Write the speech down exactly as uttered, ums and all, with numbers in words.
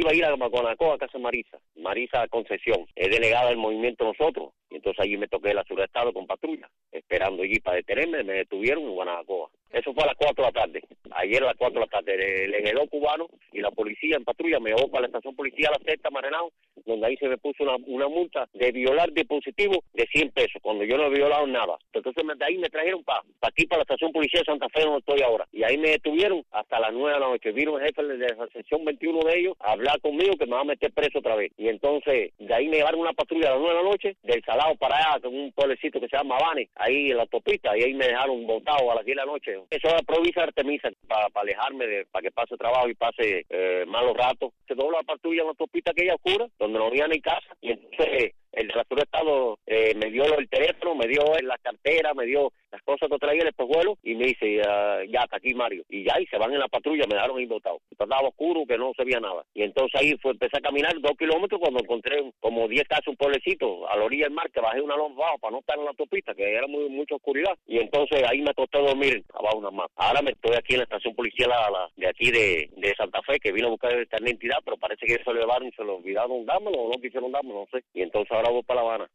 iba a ir a Maconacoa, a casa Marisa, Marisa Concesión, es delegada del movimiento Nosotros, y entonces allí me toqué la seguridad de Estado con patrulla, esperando allí para detenerme, me detuvieron en Guanabacoa. Eso fue a las cuatro de la tarde, ayer a las cuatro de la tarde, el engeló cubano y la policía en patrulla me llevó para la estación policial La Sexta, Marenao, donde ahí se me puso una, una multa de violar dispositivo de cien pesos, cuando yo no he violado nada. Entonces me, de ahí me trajeron para pa aquí, para la estación policial de Santa Fe, donde estoy ahora. Y ahí me detuvieron hasta las nueve de la noche. Vino el jefe de la sección veintiuno de ellos a hablar conmigo que me va a meter preso otra vez. Y entonces de ahí me llevaron una patrulla a las nueve de la noche, del Salado para allá, con un pueblecito que se llama Habane, ahí en la autopista, y ahí me dejaron botado a las diez de la noche. Eso es provincia de Artemisa, para pa alejarme, de para que pase trabajo y pase eh, malos ratos. Se dobló la patrulla en la autopista aquella oscura, donde no había ni casa, y entonces el de la Seguridad de Estado eh, me dio el teléfono, me dio la cartera, me dio las cosas que traía en estos vuelos y me dice, uh, ya, hasta aquí, Mario. Y ya, y se van en la patrulla, me dejaron ahí botado. Estaba oscuro, que no se veía nada. Y entonces ahí fue, empecé a caminar dos kilómetros cuando encontré como diez casas, un pueblecito, a la orilla del mar, que bajé una loma abajo para no estar en la autopista, que era muy mucha oscuridad. Y entonces ahí me costó dormir abajo una más. Ahora me estoy aquí en la estación policial la, la, de aquí de, de Santa Fe, que vino a buscar esta identidad, pero parece que se lo llevaron y se lo olvidaron dármelo, o no quisieron dármelo, no sé. Y entonces ahora voy para La Habana.